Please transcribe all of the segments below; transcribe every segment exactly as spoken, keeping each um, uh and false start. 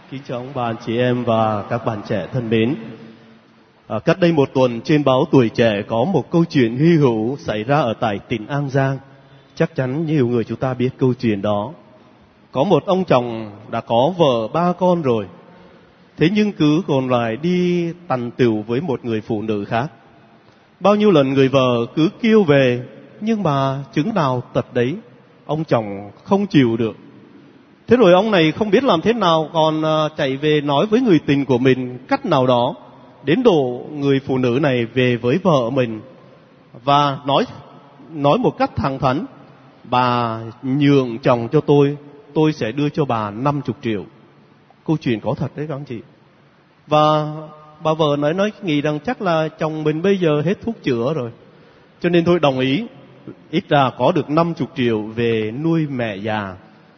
Kính chào ông bà, chị em và các bạn trẻ thân mến. À, cách đây một tuần trên báo Tuổi Trẻ có một câu chuyện hy hữu xảy ra ở tại tỉnh An Giang. Chắc chắn nhiều người chúng ta biết câu chuyện đó. Có một ông chồng đã có vợ ba con rồi, thế nhưng cứ còn lại đi tằn tựu với một người phụ nữ khác. Bao nhiêu lần người vợ cứ kêu về, nhưng mà chứng nào tật đấy, ông chồng không chịu được. Thế rồi ông này không biết làm thế nào, còn chạy về nói với người tình của mình cách nào đó, đến độ người phụ nữ này về với vợ mình và nói nói một cách thẳng thắn: bà nhường chồng cho tôi, tôi sẽ đưa cho bà năm mươi triệu. Câu chuyện có thật đấy các anh chị. Và bà vợ nói nói nghĩ rằng chắc là chồng mình bây giờ hết thuốc chữa rồi, cho nên thôi đồng ý, ít ra có được năm mươi triệu về nuôi mẹ già.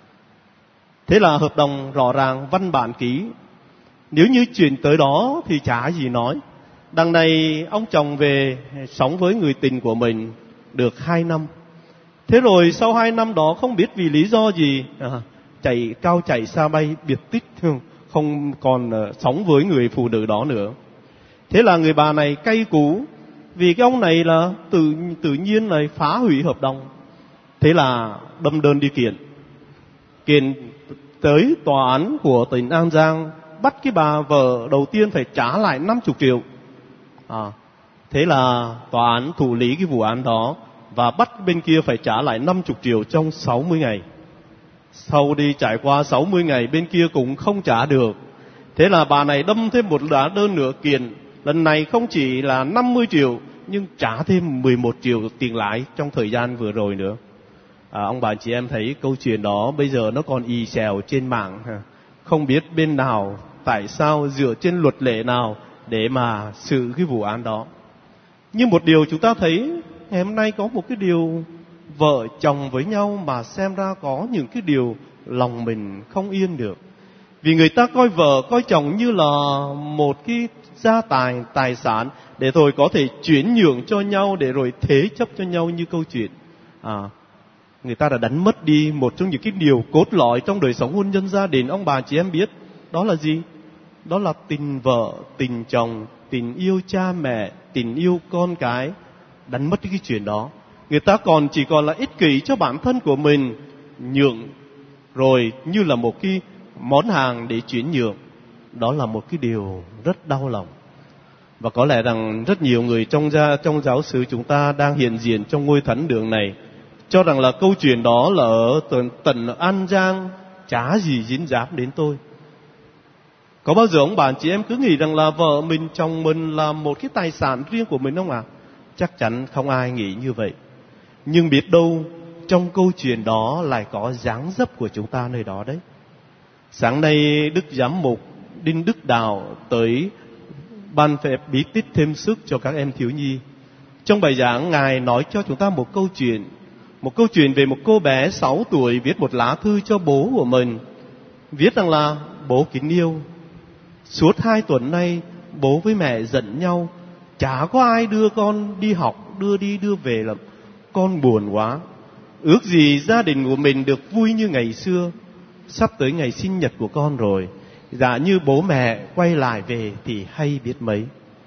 Thế là hợp đồng rõ ràng, văn bản ký. Nếu như chuyện tới đó thì chả gì nói. Đằng này ông chồng về sống với người tình của mình được hai năm. Thế rồi sau hai năm đó không biết vì lý do gì, à, chạy cao chạy xa bay biệt tích, không còn uh, sống với người phụ nữ đó nữa. Thế là người bà này cay cú, vì cái ông này là tự tự nhiên này phá hủy hợp đồng. Thế là đâm đơn đi kiện. Kiện tới tòa án của tỉnh An Giang, bắt cái bà vợ đầu tiên phải trả lại năm mươi triệu. À, thế là tòa án thụ lý cái vụ án đó và bắt bên kia phải trả lại năm mươi triệu trong sáu mươi ngày. Sau đi trải qua sáu mươi ngày, bên kia cũng không trả được. Thế là bà này đâm thêm một lá đơn nữa kiện. Lần này không chỉ là năm mươi triệu, nhưng trả thêm mười một triệu tiền lãi trong thời gian vừa rồi nữa. À, ông bà chị em thấy câu chuyện đó bây giờ nó còn ì xèo trên mạng. Không biết bên nào, tại sao, dựa trên luật lệ nào để mà xử cái vụ án đó. Nhưng một điều chúng ta thấy, ngày hôm nay có một cái điều vợ chồng với nhau mà xem ra có những cái điều lòng mình không yên được. Vì người ta coi vợ, coi chồng như là một cái gia tài, tài sản để rồi có thể chuyển nhượng cho nhau, để rồi thế chấp cho nhau như câu chuyện. À, người ta đã đánh mất đi một trong những cái điều cốt lõi trong đời sống hôn nhân gia đình. Ông bà chị em biết đó là gì? Đó là tình vợ, tình chồng, tình yêu cha mẹ, tình yêu con cái. Đánh mất cái chuyện đó. Người ta còn chỉ còn là ích kỷ cho bản thân của mình, nhượng rồi như là một cái món hàng để chuyển nhượng. Đó là một cái điều rất đau lòng. Và có lẽ rằng rất nhiều người trong gia, trong giáo xứ chúng ta đang hiện diện trong ngôi thánh đường này cho rằng là câu chuyện đó là ở tận, tận An Giang, chả gì dính dáng đến tôi. Có bao giờ ông bà chị em cứ nghĩ rằng là vợ mình, chồng mình là một cái tài sản riêng của mình không ạ? À? Chắc chắn không ai nghĩ như vậy. Nhưng biết đâu trong câu chuyện đó lại có dáng dấp của chúng ta nơi đó đấy. Sáng nay Đức Giám mục Đinh Đức Đạo tới ban phép bí tích thêm sức cho các em thiếu nhi. Trong bài giảng Ngài nói cho chúng ta một câu chuyện. Một câu chuyện về một cô bé sáu tuổi viết một lá thư cho bố của mình. Viết rằng là: bố kính yêu, suốt hai tuần nay bố với mẹ giận nhau, chả có ai đưa con đi học, đưa đi đưa về, là con buồn quá. Ước gì gia đình của mình được vui như ngày xưa. Sắp tới ngày sinh nhật của con rồi, dạ như bố mẹ quay lại về thì hay biết mấy.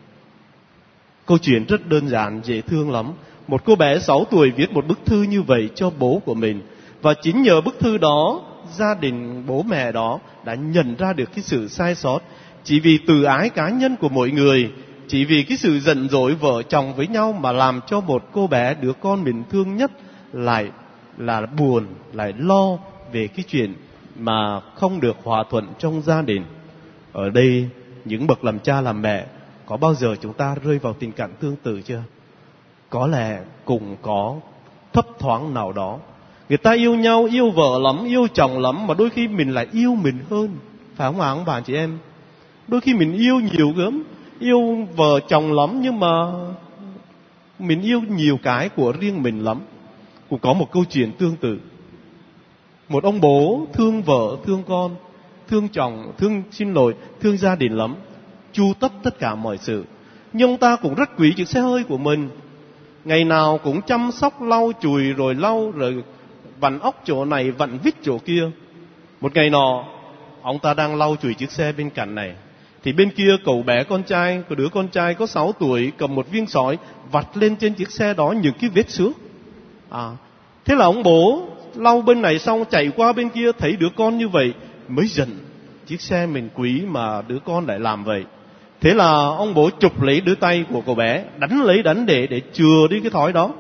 Câu chuyện rất đơn giản, dễ thương lắm. Một cô bé sáu tuổi viết một bức thư như vậy cho bố của mình. Và chính nhờ bức thư đó, gia đình bố mẹ đó đã nhận ra được cái sự sai sót. Chỉ vì từ ái cá nhân của mỗi người, chỉ vì cái sự giận dỗi vợ chồng với nhau mà làm cho một cô bé, đứa con mình thương nhất, lại là buồn, lại lo về cái chuyện mà không được hòa thuận trong gia đình. Ở đây, những bậc làm cha làm mẹ, có bao giờ chúng ta rơi vào tình cảnh tương tự chưa? Có lẽ cũng có thấp thoáng nào đó. Người ta yêu nhau, yêu vợ lắm, yêu chồng lắm, mà đôi khi mình lại yêu mình hơn. Phải không ạ ông bà chị em? Đôi khi mình yêu nhiều lắm, yêu vợ chồng lắm, nhưng mà mình yêu nhiều cái của riêng mình lắm. Cũng có một câu chuyện tương tự. Một ông bố thương vợ, thương con, thương chồng, thương xin lỗi, thương gia đình lắm, chu tất tất cả mọi sự. Nhưng ông ta cũng rất quý chiếc xe hơi của mình. Ngày nào cũng chăm sóc, lau chùi rồi lau, rồi vặn óc chỗ này, vặn vít chỗ kia. Một ngày nọ, ông ta đang lau chùi chiếc xe bên cạnh này. Thì bên kia cậu bé con trai, của đứa con trai có sáu tuổi cầm một viên sỏi vặt lên trên chiếc xe đó những cái vết xước. À, thế là ông bố lau bên này xong chạy qua bên kia thấy đứa con như vậy mới giận. Chiếc xe mình quý mà đứa con lại làm vậy. Thế là ông bố chụp lấy đứa tay của cậu bé, đánh lấy đánh để để chừa đi cái thói đó.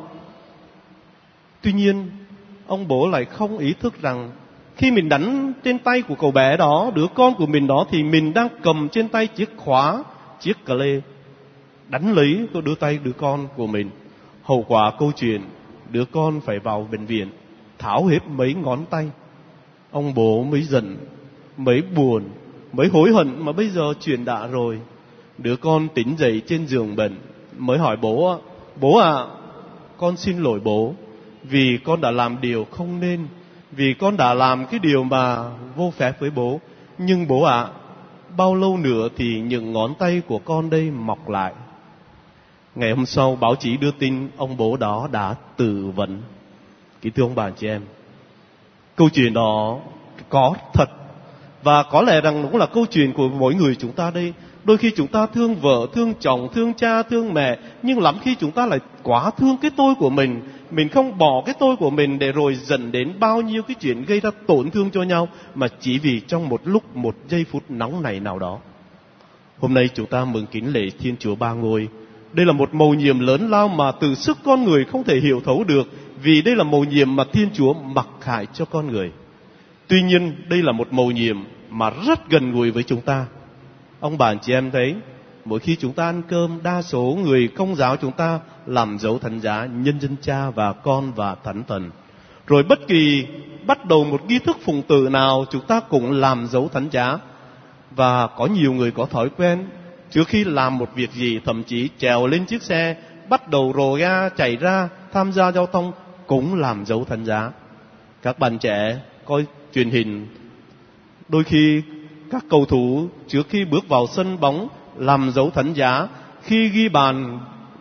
Tuy nhiên ông bố lại không ý thức rằng khi mình đánh trên tay của cậu bé đó, đứa con của mình đó, thì mình đang cầm trên tay chiếc khóa, chiếc cà lê, đánh lấy cái đứa tay đứa con của mình. Hậu quả câu chuyện, đứa con phải vào bệnh viện, tháo hết mấy ngón tay. Ông bố mới giận, mới buồn, mới hối hận, mà bây giờ chuyện đã rồi. Đứa con tỉnh dậy trên giường bệnh, mới hỏi bố: bố ạ, à, con xin lỗi bố, vì con đã làm điều không nên, vì con đã làm cái điều mà vô phép với bố. Nhưng bố ạ, à, bao lâu nữa thì những ngón tay của con đây mọc lại. Ngày hôm sau báo chí đưa tin ông bố đó đã tự vẫn. Kính thưa ông bà chị em, câu chuyện đó có thật, và có lẽ rằng cũng là câu chuyện của mỗi người chúng ta đây. Đôi khi chúng ta thương vợ, thương chồng, thương cha, thương mẹ, nhưng lắm khi chúng ta lại quá thương cái tôi của mình. Mình không bỏ cái tôi của mình để rồi dẫn đến bao nhiêu cái chuyện gây ra tổn thương cho nhau, mà chỉ vì trong một lúc, một giây phút nóng nảy nào đó. Hôm nay chúng ta mừng kính lễ Thiên Chúa Ba Ngôi. Đây là một mầu nhiệm lớn lao mà từ sức con người không thể hiểu thấu được, vì đây là mầu nhiệm mà Thiên Chúa mặc khải cho con người. Tuy nhiên đây là một mầu nhiệm mà rất gần gũi với chúng ta. Ông bà chị em thấy, mỗi khi chúng ta ăn cơm, đa số người Công giáo chúng ta làm dấu thánh giá nhân dân Cha và Con và Thánh Thần. Rồi bất kỳ bắt đầu một nghi thức phụng tử nào, chúng ta cũng làm dấu thánh giá. Và có nhiều người có thói quen, trước khi làm một việc gì, thậm chí trèo lên chiếc xe, bắt đầu rồ ga chạy ra tham gia giao thông, cũng làm dấu thánh giá. Các bạn trẻ coi truyền hình, đôi khi các cầu thủ trước khi bước vào sân bóng làm dấu thánh giá, khi ghi bàn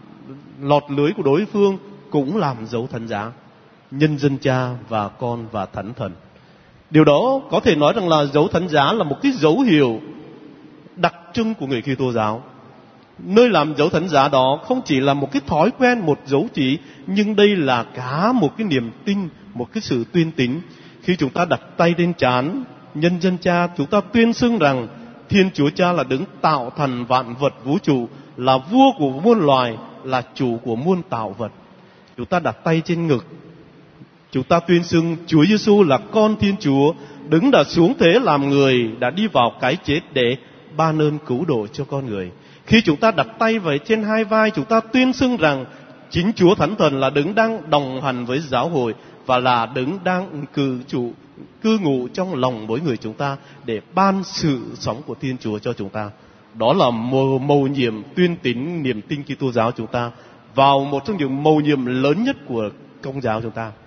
lọt lưới của đối phương cũng làm dấu thánh giá. Nhân dân Cha và Con và Thánh Thần. Điều đó có thể nói rằng là dấu thánh giá là một cái dấu hiệu đặc trưng của người Kitô giáo. Nơi làm dấu thánh giá đó không chỉ là một cái thói quen, một dấu chỉ, nhưng đây là cả một cái niềm tin, một cái sự tuyên tín. Khi chúng ta đặt tay lên trán nhân dân Cha, chúng ta tuyên xưng rằng Thiên Chúa Cha là đấng tạo thành vạn vật vũ trụ, là vua của muôn loài, là chủ của muôn tạo vật. Chúng ta đặt tay trên ngực, chúng ta tuyên xưng Chúa Giêsu là con Thiên Chúa, đấng đã xuống thế làm người, đã đi vào cái chết để ban ơn cứu độ cho con người. Khi chúng ta đặt tay về trên hai vai, chúng ta tuyên xưng rằng chính Chúa Thánh Thần là đấng đang đồng hành với giáo hội và là đấng đang cư trụ cư ngụ trong lòng mỗi người chúng ta để ban sự sống của Thiên Chúa cho chúng ta. Đó là mầu, mầu nhiệm tuyên tín niềm tin Kitô giáo chúng ta vào một trong những mầu nhiệm lớn nhất của Công giáo chúng ta.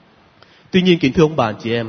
Tuy nhiên kính thưa ông bà chị em,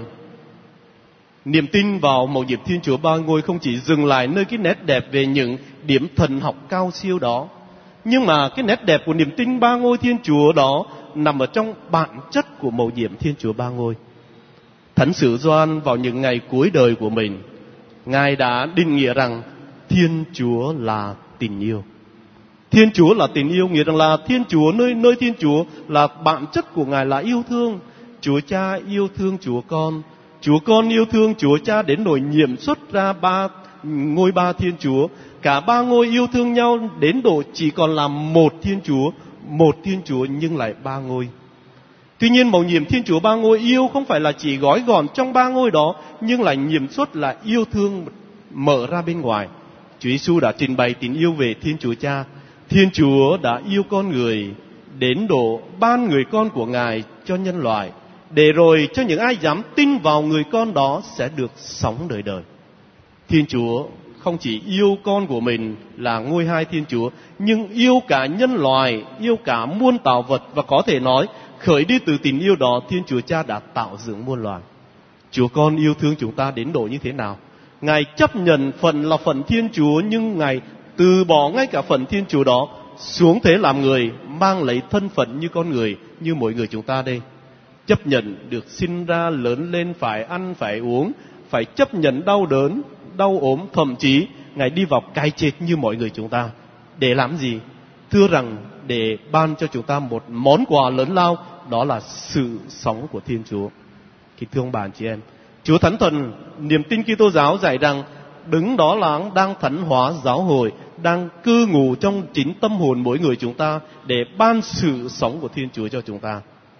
niềm tin vào mầu nhiệm Thiên Chúa Ba Ngôi không chỉ dừng lại nơi cái nét đẹp về những điểm thần học cao siêu đó, nhưng mà cái nét đẹp của niềm tin Ba Ngôi Thiên Chúa đó nằm ở trong bản chất của mầu nhiệm Thiên Chúa Ba Ngôi. Thánh sử Gioan vào những ngày cuối đời của mình, Ngài đã định nghĩa rằng Thiên Chúa là tình yêu. Thiên Chúa là tình yêu, nghĩa rằng là Thiên Chúa, nơi nơi Thiên Chúa là bản chất của Ngài là yêu thương. Chúa Cha yêu thương Chúa Con, Chúa Con yêu thương Chúa Cha đến nỗi nhiệm xuất ra ba ngôi ba Thiên Chúa. Cả ba ngôi yêu thương nhau đến độ chỉ còn là một Thiên Chúa, một Thiên Chúa nhưng lại ba ngôi. Tuy nhiên mầu nhiệm Thiên Chúa Ba Ngôi yêu không phải là chỉ gói gọn trong ba ngôi đó, nhưng là nhiệm xuất là yêu thương mở ra bên ngoài. Chúa Giêsu đã trình bày tình yêu về Thiên Chúa Cha. Thiên Chúa đã yêu con người đến độ ban người con của Ngài cho nhân loại, để rồi cho những ai dám tin vào người con đó sẽ được sống đời đời. Thiên Chúa không chỉ yêu con của mình là ngôi hai Thiên Chúa, nhưng yêu cả nhân loại, yêu cả muôn tạo vật, và có thể nói khởi đi từ tình yêu đó, Thiên Chúa Cha đã tạo dựng muôn loài. Chúa Con yêu thương chúng ta đến độ như thế nào? Ngài chấp nhận phần là phần Thiên Chúa, nhưng Ngài từ bỏ ngay cả phần Thiên Chúa đó, xuống thế làm người, mang lấy thân phận như con người, như mỗi người chúng ta đây. Chấp nhận được sinh ra, lớn lên, phải ăn, phải uống, phải chấp nhận đau đớn, đau ốm, thậm chí Ngài đi vào cái chết như mọi người chúng ta. Để làm gì? Thưa rằng để ban cho chúng ta một món quà lớn lao, đó là sự sống của Thiên Chúa. Kính thưa ông bà chị em, Chúa Thánh Thần, niềm tin Kitô giáo dạy rằng Đấng đó là đang thánh hóa giáo hội, đang cư ngụ trong chính tâm hồn mỗi người chúng ta để ban sự sống của Thiên Chúa cho chúng ta.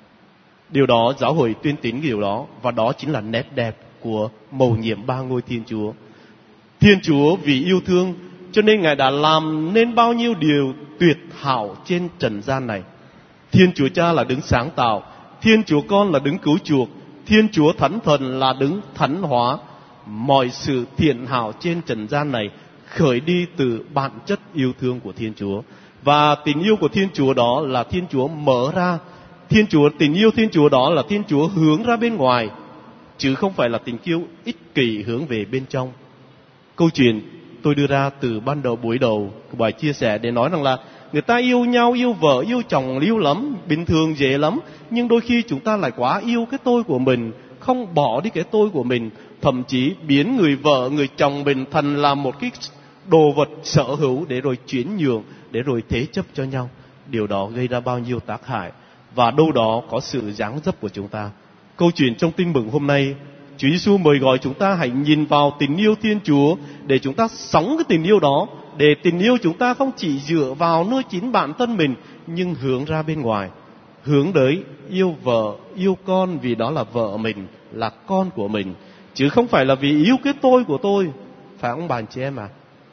Điều đó giáo hội tuyên tín điều đó, và đó chính là nét đẹp của mầu nhiệm ba ngôi Thiên Chúa. Thiên Chúa vì yêu thương cho nên Ngài đã làm nên bao nhiêu điều tuyệt hảo trên trần gian này. Thiên Chúa Cha là Đấng sáng tạo, Thiên Chúa Con là Đấng cứu chuộc, Thiên Chúa Thánh Thần là Đấng thánh hóa. Mọi sự thiện hảo trên trần gian này khởi đi từ bản chất yêu thương của Thiên Chúa. Và tình yêu của Thiên Chúa đó là Thiên Chúa mở ra. Thiên Chúa, tình yêu Thiên Chúa đó là Thiên Chúa hướng ra bên ngoài, chứ không phải là tình yêu ích kỷ hướng về bên trong. Câu chuyện tôi đưa ra từ ban đầu buổi đầu của bài chia sẻ để nói rằng là người ta yêu nhau, yêu vợ, yêu chồng yêu lắm, bình thường dễ lắm. Nhưng đôi khi chúng ta lại quá yêu cái tôi của mình, không bỏ đi cái tôi của mình, thậm chí biến người vợ, người chồng mình thành làm một cái đồ vật sở hữu để rồi chuyển nhượng, để rồi thế chấp cho nhau. Điều đó gây ra bao nhiêu tác hại, và đâu đó có sự giáng dấp của chúng ta. Câu chuyện trong tin mừng hôm nay, Chúa Giêsu mời gọi chúng ta hãy nhìn vào tình yêu Thiên Chúa để chúng ta sống cái tình yêu đó, để tình yêu chúng ta không chỉ dựa vào nơi chính bản thân mình, nhưng hướng ra bên ngoài, hướng tới yêu vợ, yêu con vì đó là vợ mình, là con của mình, chứ không phải là vì yêu cái tôi của tôi. Phải không bạn chị em à?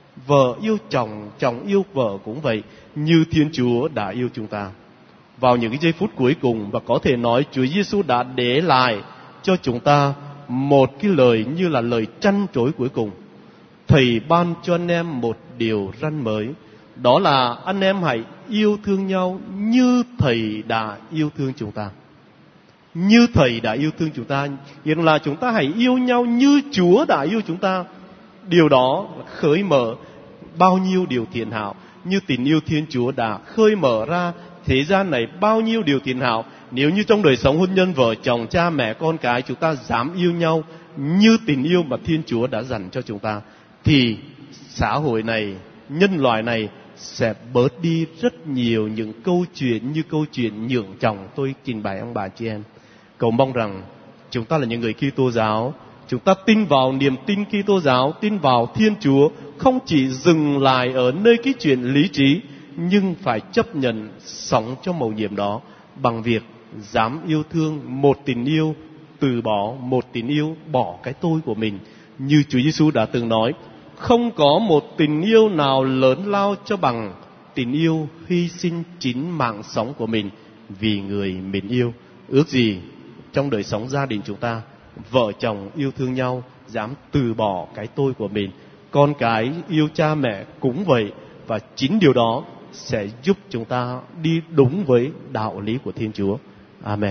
Vợ yêu chồng, chồng yêu vợ cũng vậy, như Thiên Chúa đã yêu chúng ta. Vào những cái giây phút cuối cùng, và có thể nói Chúa Giêsu đã để lại cho chúng ta một cái lời như là lời trăn trối cuối cùng. Thầy ban cho anh em một điều răn mới, đó là anh em hãy yêu thương nhau như Thầy đã yêu thương chúng ta. Như Thầy đã yêu thương chúng ta, nghĩa là chúng ta hãy yêu nhau như Chúa đã yêu chúng ta. Điều đó khơi mở bao nhiêu điều thiện hảo, như tình yêu Thiên Chúa đã khơi mở ra thế gian này bao nhiêu điều thiện hảo. Nếu như trong đời sống hôn nhân vợ chồng, cha mẹ, con cái, chúng ta dám yêu nhau như tình yêu mà Thiên Chúa đã dành cho chúng ta, thì xã hội này, nhân loại này sẽ bớt đi rất nhiều những câu chuyện như câu chuyện nhượng chồng tôi trình bày ông bà chị em. Cầu mong rằng chúng ta là những người Kitô giáo, chúng ta tin vào niềm tin Kitô giáo, tin vào Thiên Chúa, không chỉ dừng lại ở nơi cái chuyện lý trí, nhưng phải chấp nhận sống cho mầu nhiệm đó bằng việc dám yêu thương một tình yêu, từ bỏ một tình yêu, bỏ cái tôi của mình. Như Chúa Giêsu đã từng nói, không có một tình yêu nào lớn lao cho bằng tình yêu hy sinh chính mạng sống của mình vì người mình yêu. Ước gì trong đời sống gia đình chúng ta, vợ chồng yêu thương nhau, dám từ bỏ cái tôi của mình, con cái yêu cha mẹ cũng vậy, và chính điều đó sẽ giúp chúng ta đi đúng với đạo lý của Thiên Chúa. Amen.